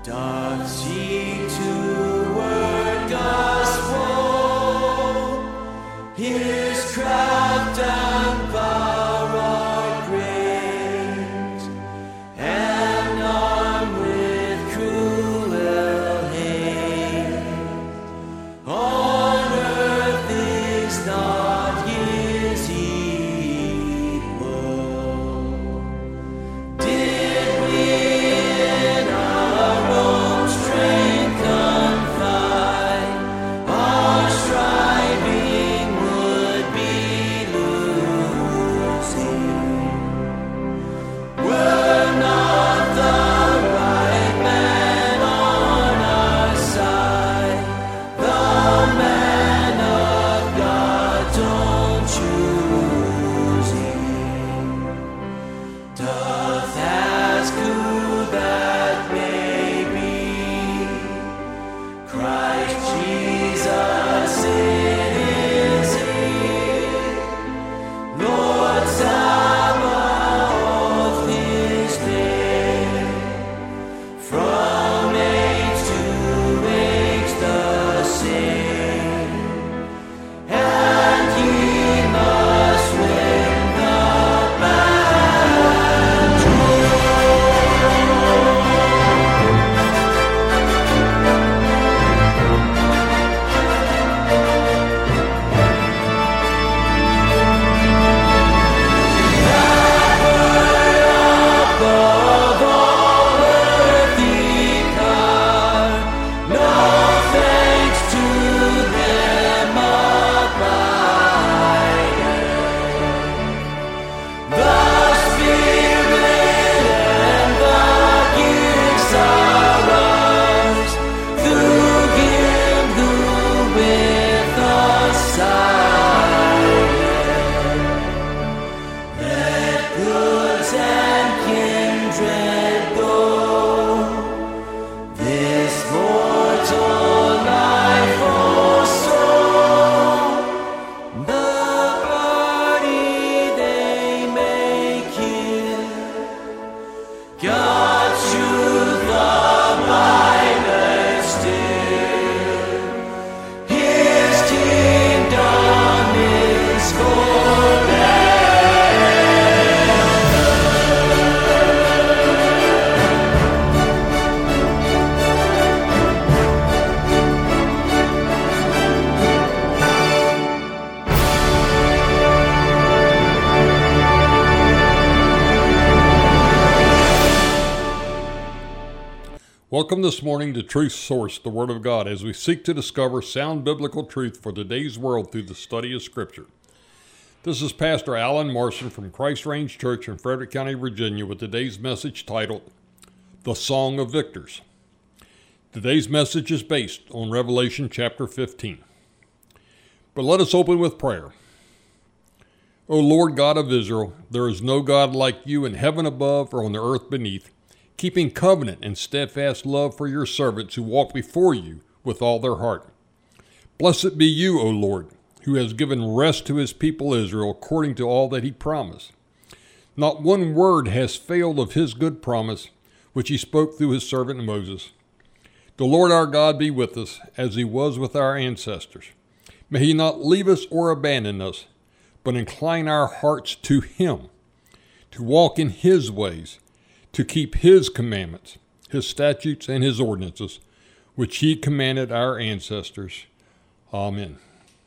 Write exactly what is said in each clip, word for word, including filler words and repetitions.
Doth she to word gospel, his craft and power are great, and armed with cruel hate. On earth is not his equal. Did we in our own strength confide, our striving would be losing. Were not the right man on our side, the man of God's own choosing. Doth ask who that may be, Christ Jesus it is he, Lord Sabaoth his name. From age to age the same, and he must win the above all earthly power. No thanks to them abiding. The Spirit and the gifts are ours, through him who with us sided. Let goods and kindred go, this mortal life also, the body they may kill. God's truth abideth still, his kingdom is forever. Welcome this morning to Truth Source, the Word of God, as we seek to discover sound biblical truth for today's world through the study of Scripture. This is Pastor Alan Marson from Christ Range Church in Frederick County, Virginia, with today's message titled, The Song of Victors. Today's message is based on Revelation chapter fifteen. But let us open with prayer. O Lord God of Israel, there is no God like you in heaven above or on the earth beneath, keeping covenant and steadfast love for your servants who walk before you with all their heart. Blessed be you, O Lord, who has given rest to his people Israel according to all that he promised. Not one word has failed of his good promise, which he spoke through his servant Moses. The Lord our God be with us, as he was with our ancestors. May he not leave us or abandon us, but incline our hearts to him, to walk in his ways, to keep his commandments, his statutes, and his ordinances, which he commanded our ancestors. Amen.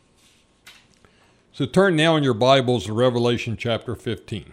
So turn now in your Bibles to Revelation chapter fifteen.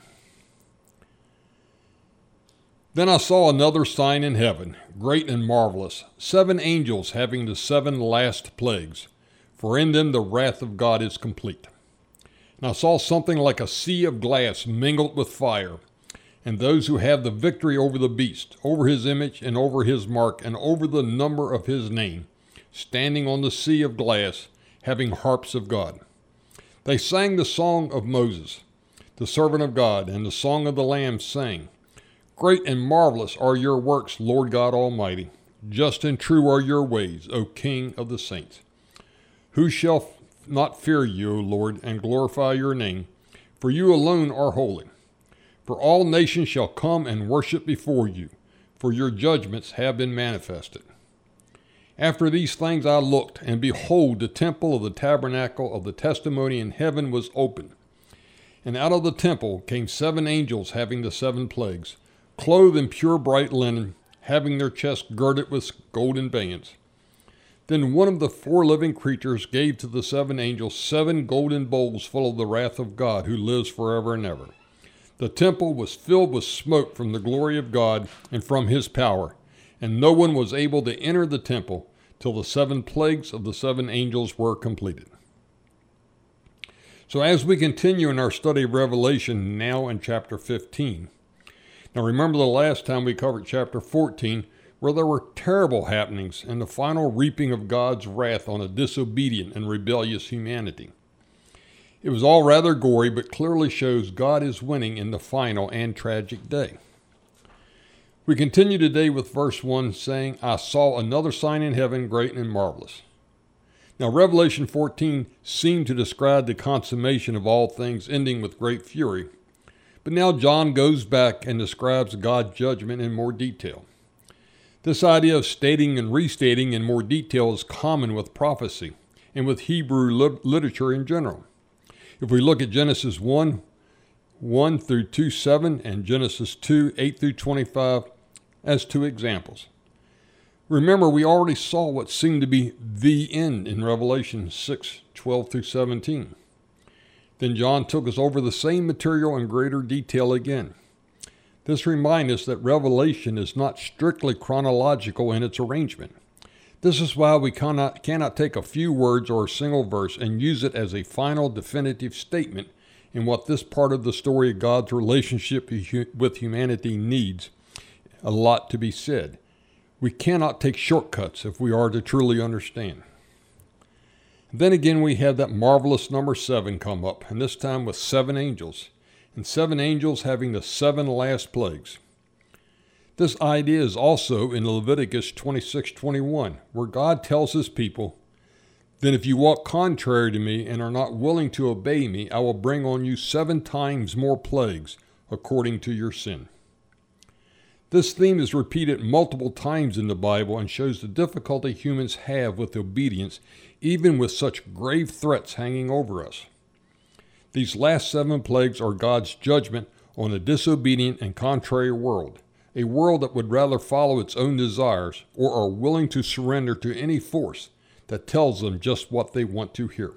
Then I saw another sign in heaven, great and marvelous, seven angels having the seven last plagues, for in them the wrath of God is complete. And I saw something like a sea of glass mingled with fire, and those who have the victory over the beast, over his image, and over his mark, and over the number of his name, standing on the sea of glass, having harps of God. They sang the song of Moses, the servant of God, and the song of the Lamb, saying, Great and marvelous are your works, Lord God Almighty. Just and true are your ways, O King of the saints. Who shall not fear you, O Lord, and glorify your name? For you alone are holy. For all nations shall come and worship before you, for your judgments have been manifested. After these things I looked, and behold, the temple of the tabernacle of the testimony in heaven was open. And out of the temple came seven angels having the seven plagues, clothed in pure bright linen, having their chests girded with golden bands. Then one of the four living creatures gave to the seven angels seven golden bowls full of the wrath of God, who lives forever and ever. The temple was filled with smoke from the glory of God and from his power, and no one was able to enter the temple till the seven plagues of the seven angels were completed. So as we continue in our study of Revelation, now in chapter fifteen. Now remember the last time we covered chapter fourteen, where there were terrible happenings and the final reaping of God's wrath on a disobedient and rebellious humanity. It was all rather gory, but clearly shows God is winning in the final and tragic day. We continue today with verse one, saying, I saw another sign in heaven, great and marvelous. Now, Revelation fourteen seemed to describe the consummation of all things, ending with great fury. But now John goes back and describes God's judgment in more detail. This idea of stating and restating in more detail is common with prophecy and with Hebrew lit- literature in general. If we look at Genesis one, one through two, seven, and Genesis two, eight through twenty-five as two examples. Remember, we already saw what seemed to be the end in Revelation six, twelve through seventeen. Then John took us over the same material in greater detail again. This reminds us that Revelation is not strictly chronological in its arrangement. This is why we cannot, cannot take a few words or a single verse and use it as a final definitive statement in what this part of the story of God's relationship with humanity needs. A lot to be said. We cannot take shortcuts if we are to truly understand. Then again, we have that marvelous number seven come up, and this time with seven angels, and seven angels having the seven last plagues. This idea is also in Leviticus twenty-six twenty-one, where God tells his people, Then if you walk contrary to me and are not willing to obey me, I will bring on you seven times more plagues according to your sin. This theme is repeated multiple times in the Bible and shows the difficulty humans have with obedience, even with such grave threats hanging over us. These last seven plagues are God's judgment on a disobedient and contrary world, a world that would rather follow its own desires or are willing to surrender to any force that tells them just what they want to hear.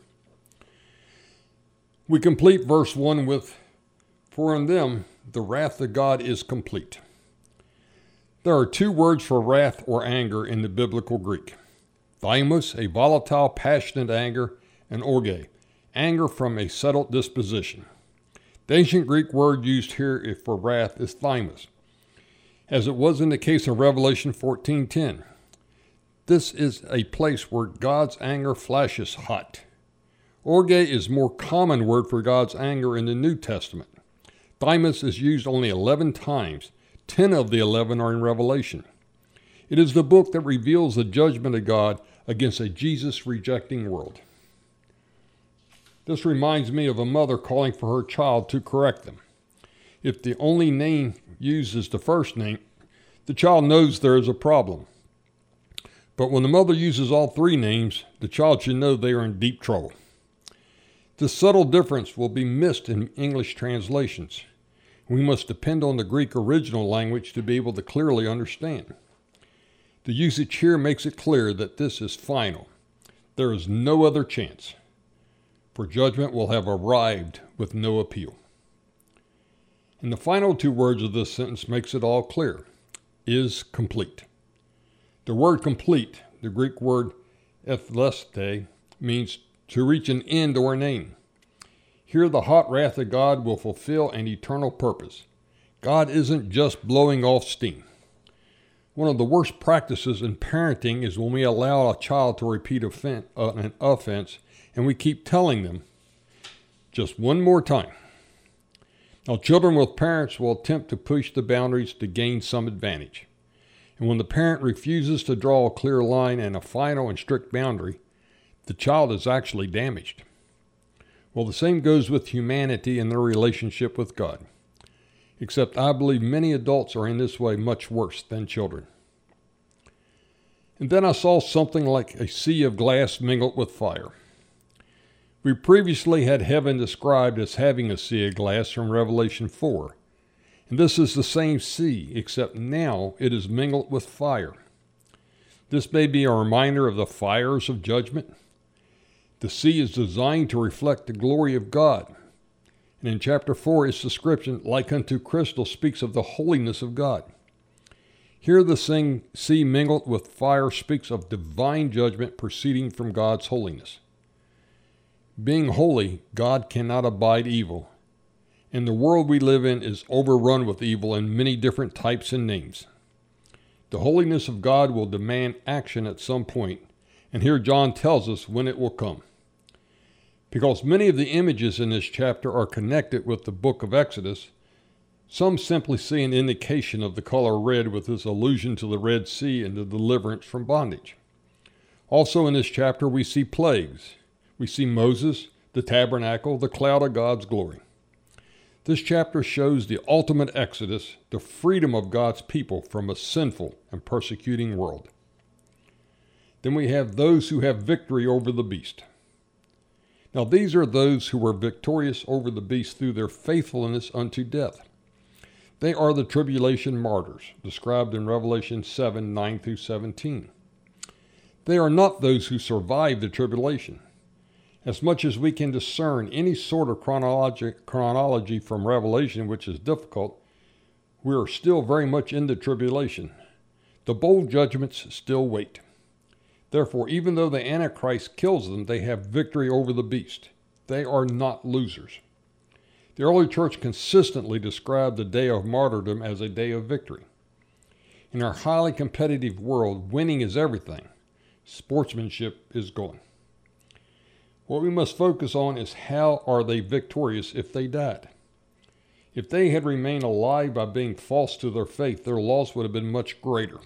We complete verse one with, For in them the wrath of God is complete. There are two words for wrath or anger in the biblical Greek. Thymos, a volatile, passionate anger, and orge, anger from a settled disposition. The ancient Greek word used here for wrath is thymos, as it was in the case of Revelation fourteen ten. This is a place where God's anger flashes hot. Orge is a more common word for God's anger in the New Testament. Thymos is used only eleven times. Ten of the eleven are in Revelation. It is the book that reveals the judgment of God against a Jesus-rejecting world. This reminds me of a mother calling for her child to correct them. If the only name used is the first name, the child knows there is a problem. But when the mother uses all three names, the child should know they are in deep trouble. This subtle difference will be missed in English translations. We must depend on the Greek original language to be able to clearly understand. The usage here makes it clear that this is final. There is no other chance, for judgment will have arrived with no appeal. And the final two words of this sentence makes it all clear, is complete. The word complete, the Greek word etheleste, means to reach an end or an aim. Here the hot wrath of God will fulfill an eternal purpose. God isn't just blowing off steam. One of the worst practices in parenting is when we allow a child to repeat offen- uh, an offense and we keep telling them, just one more time. Now, children with parents will attempt to push the boundaries to gain some advantage. And when the parent refuses to draw a clear line and a final and strict boundary, the child is actually damaged. Well, the same goes with humanity and their relationship with God. except I believe many adults are in this way much worse than children. And then I saw something like a sea of glass mingled with fire. We previously had heaven described as having a sea of glass from Revelation four. And this is the same sea, except now it is mingled with fire. This may be a reminder of the fires of judgment. The sea is designed to reflect the glory of God. And in chapter four, its description, like unto crystal, speaks of the holiness of God. Here the sea mingled with fire speaks of divine judgment proceeding from God's holiness. Being holy, God cannot abide evil. And the world we live in is overrun with evil in many different types and names. The holiness of God will demand action at some point, and here John tells us when it will come. Because many of the images in this chapter are connected with the book of Exodus, some simply see an indication of the color red with this allusion to the Red Sea and the deliverance from bondage. Also in this chapter we see plagues. We see Moses, the tabernacle, the cloud of God's glory. This chapter shows the ultimate exodus, the freedom of God's people from a sinful and persecuting world. Then we have those who have victory over the beast. Now these are those who were victorious over the beast through their faithfulness unto death. They are the tribulation martyrs, described in Revelation seven, nine through seventeen. They are not those who survive the tribulation. As much as we can discern any sort of chronology, chronology from Revelation, which is difficult, we are still very much in the tribulation. The bowl judgments still wait. Therefore, even though the Antichrist kills them, they have victory over the beast. They are not losers. The early church consistently described the day of martyrdom as a day of victory. In our highly competitive world, winning is everything. Sportsmanship is gone. What we must focus on is how are they victorious if they died. If they had remained alive by being false to their faith, their loss would have been much greater.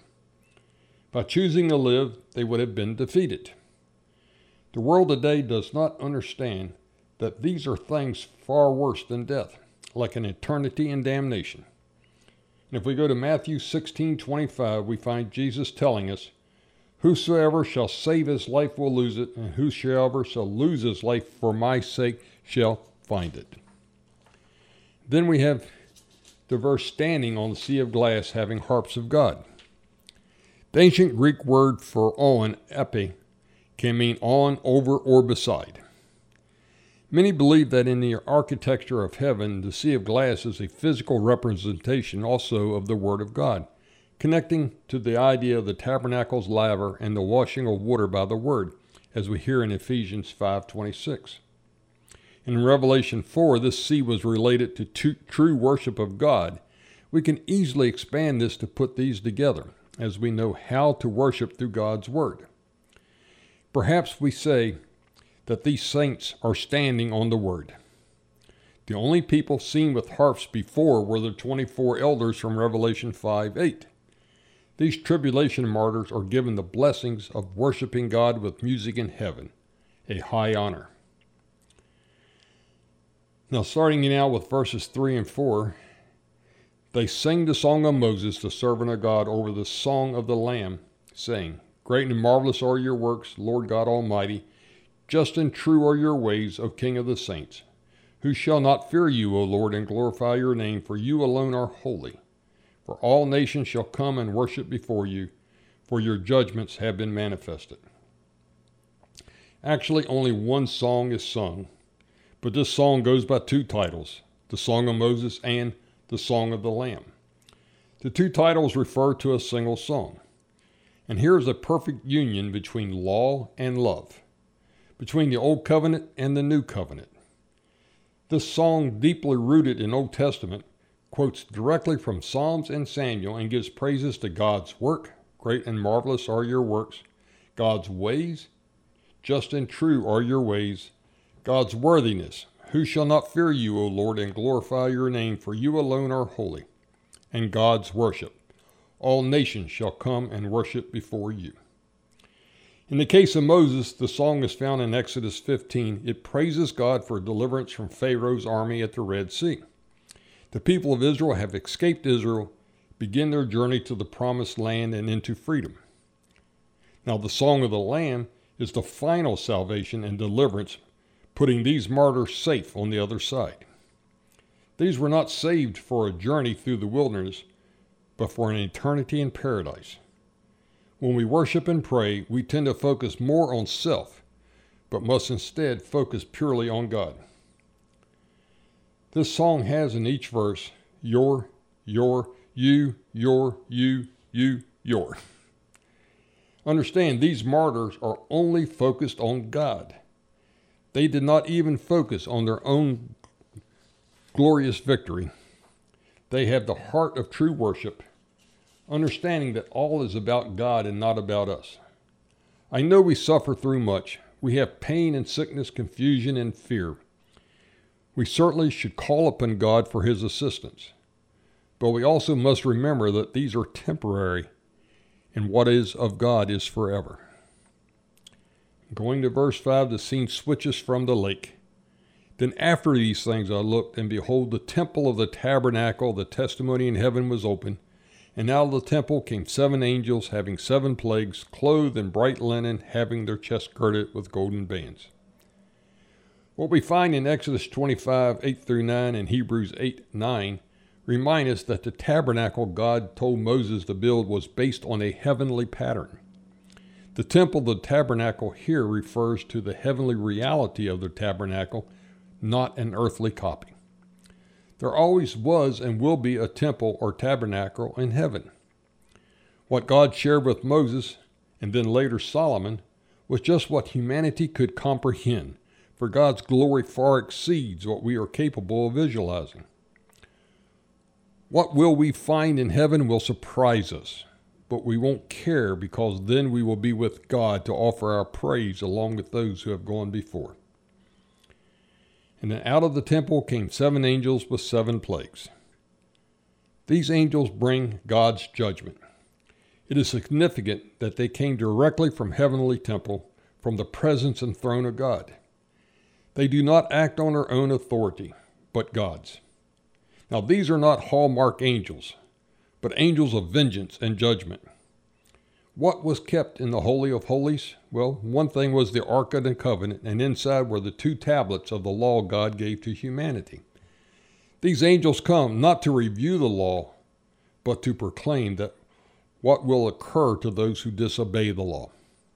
By choosing to live, they would have been defeated. The world today does not understand that these are things far worse than death, like an eternity in damnation. And if we go to Matthew sixteen twenty-five, we find Jesus telling us, whosoever shall save his life will lose it, and whosoever shall lose his life for my sake shall find it. Then we have the verse standing on the sea of glass having harps of God. The ancient Greek word for on, epi, can mean on, over, or beside. Many believe that in the architecture of heaven, the sea of glass is a physical representation also of the Word of God, connecting to the idea of the tabernacle's laver and the washing of water by the Word, as we hear in Ephesians five twenty-six. In Revelation four, this sea was related to t- true worship of God. We can easily expand this to put these together, as we know how to worship through God's Word. Perhaps we say that these saints are standing on the Word. The only people seen with harps before were the twenty-four elders from Revelation five eight. These tribulation martyrs are given the blessings of worshiping God with music in heaven, a high honor. Now, starting now with verses three and four, they sing the song of Moses, the servant of God, over the song of the Lamb, saying, great and marvelous are your works, Lord God Almighty. Just and true are your ways, O King of the saints. Who shall not fear you, O Lord, and glorify your name? For you alone are holy. For all nations shall come and worship before you, for your judgments have been manifested. Actually, only one song is sung, but this song goes by two titles, the Song of Moses and the Song of the Lamb. The two titles refer to a single song. And here is a perfect union between law and love, between the Old Covenant and the New Covenant. This song, deeply rooted in Old Testament, quotes directly from Psalms and Samuel and gives praises to God's work. Great and marvelous are your works. God's ways, just and true are your ways. God's worthiness. Who shall not fear you, O Lord, and glorify your name? For you alone are holy. And God's worship. All nations shall come and worship before you. In the case of Moses, the song is found in Exodus fifteen. It praises God for deliverance from Pharaoh's army at the Red Sea. The people of Israel have escaped Israel, begin their journey to the promised land and into freedom. Now the Song of the Lamb is the final salvation and deliverance, putting these martyrs safe on the other side. These were not saved for a journey through the wilderness, but for an eternity in paradise. When we worship and pray, we tend to focus more on self, but must instead focus purely on God. This song has in each verse, your, your, you, your, you, you, your. Understand, these martyrs are only focused on God. They did not even focus on their own glorious victory. They have the heart of true worship, understanding that all is about God and not about us. I know we suffer through much. We have pain and sickness, confusion and fear. We certainly should call upon God for his assistance. But we also must remember that these are temporary, and what is of God is forever. Going to verse five, the scene switches from the lake. Then after these things I looked, and behold, the temple of the tabernacle, the testimony in heaven was open. And out of the temple came seven angels, having seven plagues, clothed in bright linen, having their chests girded with golden bands. What we find in Exodus twenty-five, eight through nine, and Hebrews eight, nine, remind us that the tabernacle God told Moses to build was based on a heavenly pattern. The temple, the tabernacle here refers to the heavenly reality of the tabernacle, not an earthly copy. There always was and will be a temple or tabernacle in heaven. What God shared with Moses, and then later Solomon, was just what humanity could comprehend, for God's glory far exceeds what we are capable of visualizing. What will we find in heaven will surprise us, but we won't care, because then we will be with God to offer our praise along with those who have gone before. And then out of the temple came seven angels with seven plagues. These angels bring God's judgment. It is significant that they came directly from heavenly temple, from the presence and throne of God. They do not act on their own authority, but God's. Now these are not hallmark angels, but angels of vengeance and judgment. What was kept in the Holy of Holies? Well, one thing was the Ark of the Covenant, and inside were the two tablets of the law God gave to humanity. These angels come not to review the law, but to proclaim that what will occur to those who disobey the law.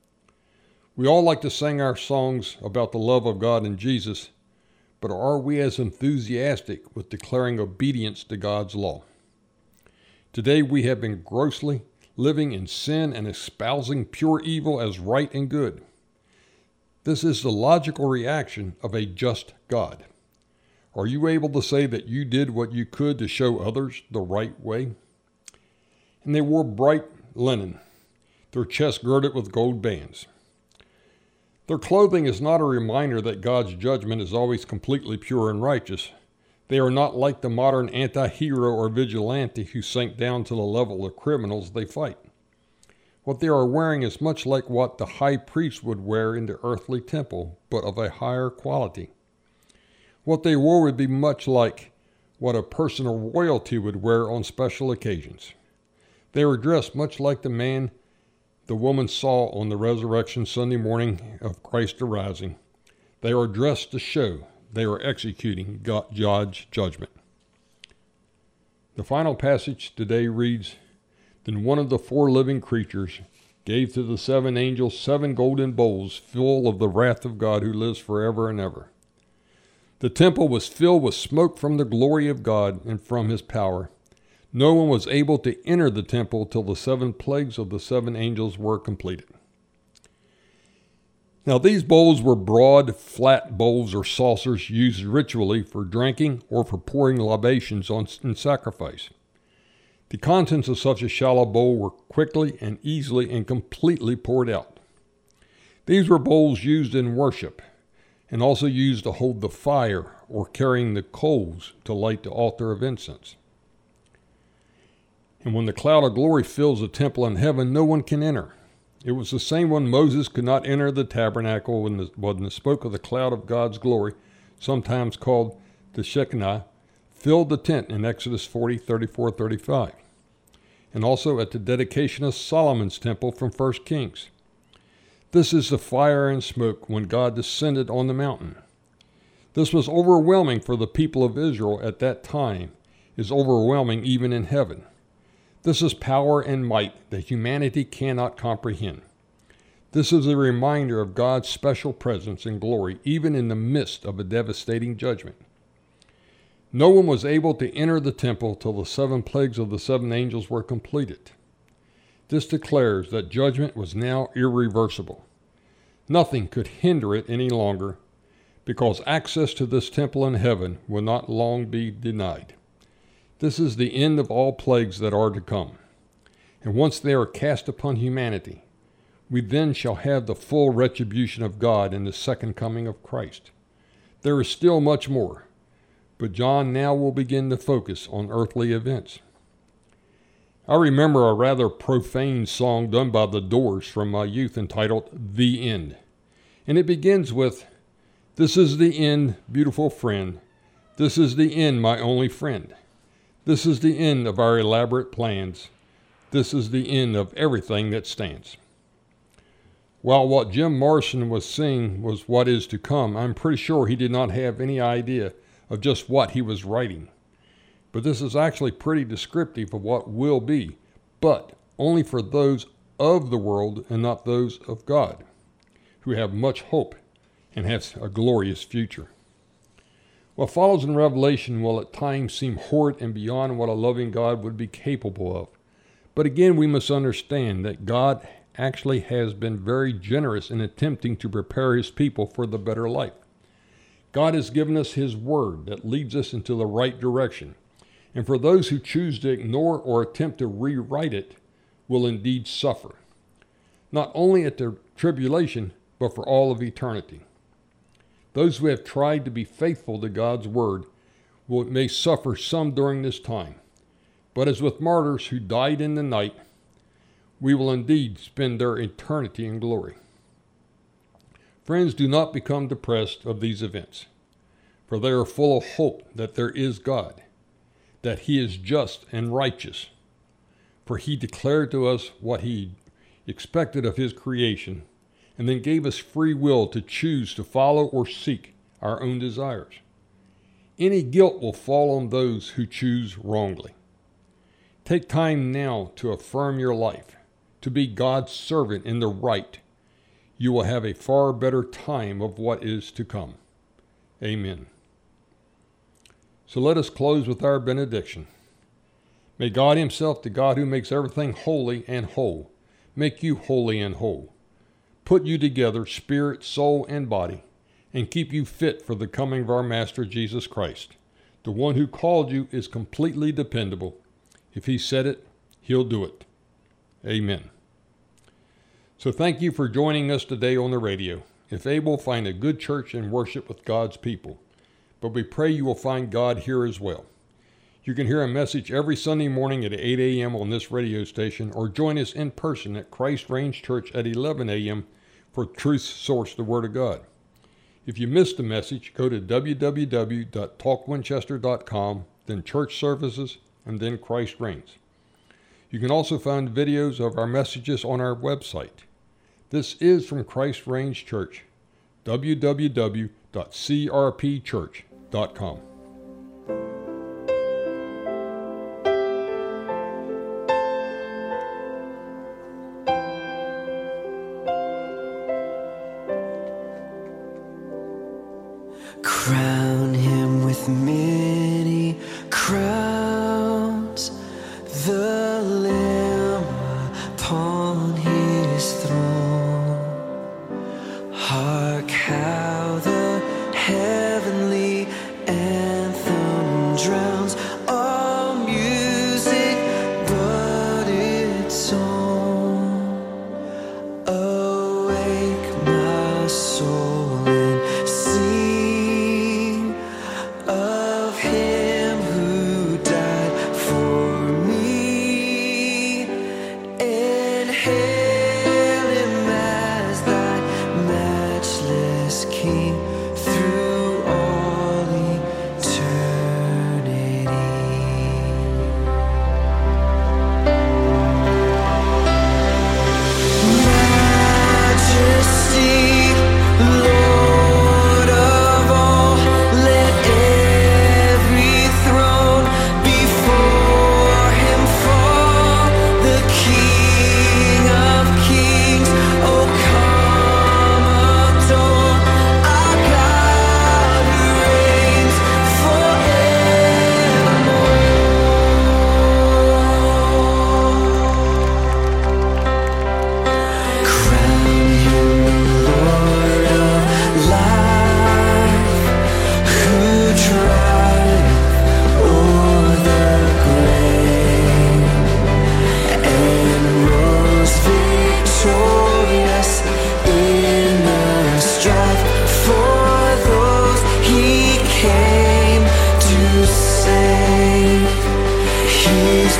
We all like to sing our songs about the love of God and Jesus, but are we as enthusiastic with declaring obedience to God's law? Today we have been grossly living in sin and espousing pure evil as right and good. This is the logical reaction of a just God. Are you able to say that you did what you could to show others the right way? And they wore bright linen, their chests girded with gold bands. Their clothing is not a reminder that God's judgment is always completely pure and righteous. They are not like the modern anti-hero or vigilante who sink down to the level of criminals they fight. What they are wearing is much like what the high priest would wear in the earthly temple, but of a higher quality. What they wore would be much like what a person of royalty would wear on special occasions. They were dressed much like the man the woman saw on the resurrection Sunday morning of Christ arising. They are dressed to show they are executing God's judgment. The final passage today reads, Then one of the four living creatures gave to the seven angels seven golden bowls full of the wrath of God who lives forever and ever. The temple was filled with smoke from the glory of God and from his power. No one was able to enter the temple till the seven plagues of the seven angels were completed. Now these bowls were broad, flat bowls or saucers used ritually for drinking or for pouring libations on in sacrifice. The contents of such a shallow bowl were quickly and easily and completely poured out. These were bowls used in worship and also used to hold the fire or carrying the coals to light the altar of incense. And when the cloud of glory fills the temple in heaven, no one can enter. It was the same when Moses could not enter the tabernacle when the, when the smoke of the cloud of God's glory, sometimes called the Shekinah, filled the tent in Exodus forty, thirty-four, thirty-five, and also at the dedication of Solomon's temple from First Kings. This is the fire and smoke when God descended on the mountain. This was overwhelming for the people of Israel at that time, is overwhelming even in heaven. This is power and might that humanity cannot comprehend. This is a reminder of God's special presence and glory, even in the midst of a devastating judgment. No one was able to enter the temple till the seven plagues of the seven angels were completed. This declares that judgment was now irreversible. Nothing could hinder it any longer, because access to this temple in heaven will not long be denied. This is the end of all plagues that are to come. And once they are cast upon humanity, we then shall have the full retribution of God in the second coming of Christ. There is still much more, but John now will begin to focus on earthly events. I remember a rather profane song done by the Doors from my youth entitled The End. And it begins with, "This is the end, beautiful friend. This is the end, my only friend. This is the end of our elaborate plans. This is the end of everything that stands." While what Jim Morrison was singing was what is to come, I'm pretty sure he did not have any idea of just what he was writing. But this is actually pretty descriptive of what will be, but only for those of the world and not those of God, who have much hope and have a glorious future. What follows in Revelation will at times seem horrid and beyond what a loving God would be capable of. But again, we must understand that God actually has been very generous in attempting to prepare his people for the better life. God has given us his word that leads us into the right direction. And for those who choose to ignore or attempt to rewrite it, will indeed suffer. Not only at the tribulation, but for all of eternity. Those who have tried to be faithful to God's word will, may suffer some during this time. But as with martyrs who died in the night, we will indeed spend their eternity in glory. Friends, do not become depressed of these events, for they are full of hope that there is God, that he is just and righteous, for he declared to us what he expected of his creation, and then gave us free will to choose to follow or seek our own desires. Any guilt will fall on those who choose wrongly. Take time now to affirm your life, to be God's servant in the right. You will have a far better time of what is to come. Amen. So let us close with our benediction. May God himself, the God who makes everything holy and whole, make you holy and whole, put you together, spirit, soul, and body, and keep you fit for the coming of our Master Jesus Christ. The one who called you is completely dependable. If he said it, he'll do it. Amen. So thank you for joining us today on the radio. If able, find a good church and worship with God's people. But we pray you will find God here as well. You can hear a message every Sunday morning at eight a.m. on this radio station, or join us in person at Christ Range Church at eleven a.m. for Truth Source, the Word of God. If you missed the message, go to w w w dot talk winchester dot com, then Church Services, and then Christ Reigns. You can also find videos of our messages on our website. This is from Christ Range Church, w w w dot c r p church dot com. Crown him with many crowns, the Lamb upon his throne. Hark how the heavenly anthem drowns all music but its own. Awake, my soul, and sing of him who died for me, and hail him as thy matchless King through all eternity.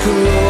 glory.